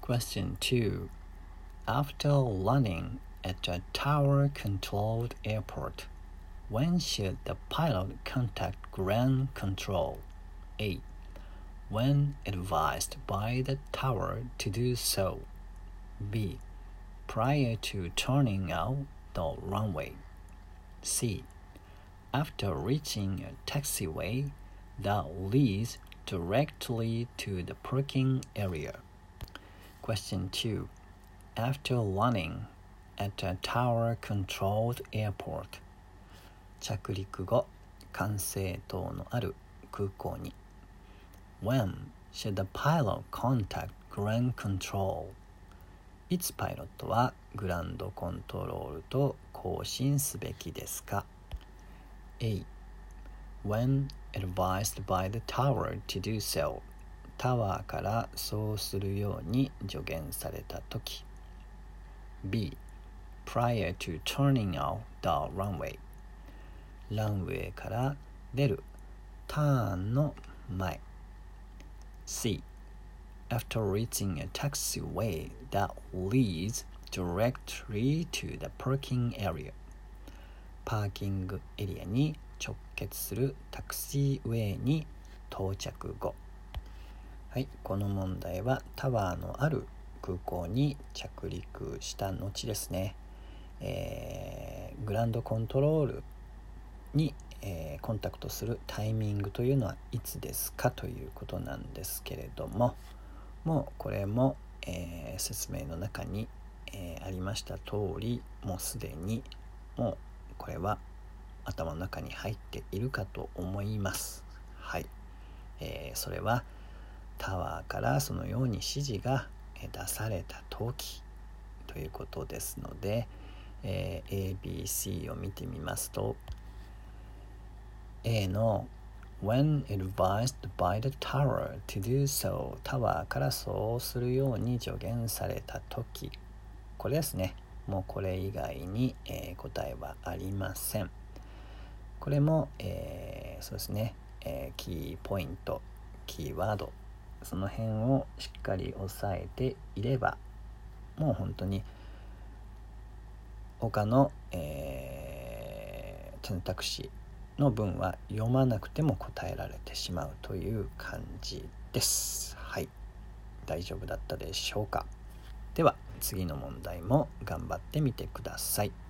Question 2. After landing at a tower-controlled airport, when should the pilot contact ground control? A. When advised by the tower to do so. B. Prior to turning out the runway. C. After reaching a taxiway that leads directly to the parking area. Question 2. After landing at a tower-controlled airport, 着陸後、管制塔のある空港に。When should the pilot contact ground control? いつパイロットはグランドコントロールと交信すべきですか？ A. When advised by the tower to do so. タワーからそうするように助言されたとき。B. Prior to turning out the runway. ランウェイから出るターンの前。C. After reaching a taxiway that leads directly to the parking area. パーキングエリアに直結するタクシーウェイに到着後。はい、この問題はタワーのある空港に着陸した後ですね。グランドコントロールに、コンタクトするタイミングというのはいつですかということなんですけれども、もうこれも、説明の中に、ありました通り、もうすでにもうこれは頭の中に入っているかと思います。はい、それはタワーからそのように指示が出された時ということですので、ABC を見てみますと、A の When advised by the tower to do so. タワーからそうするように助言されたとき。これですね。もうこれ以外に、答えはありません。これも、そうですね、キーポイント、キーワード、その辺をしっかり押さえていれば、もう本当に他の、選択肢の文は読まなくても答えられてしまうという感じです。はい、大丈夫だったでしょうか。では次の問題も頑張ってみてください。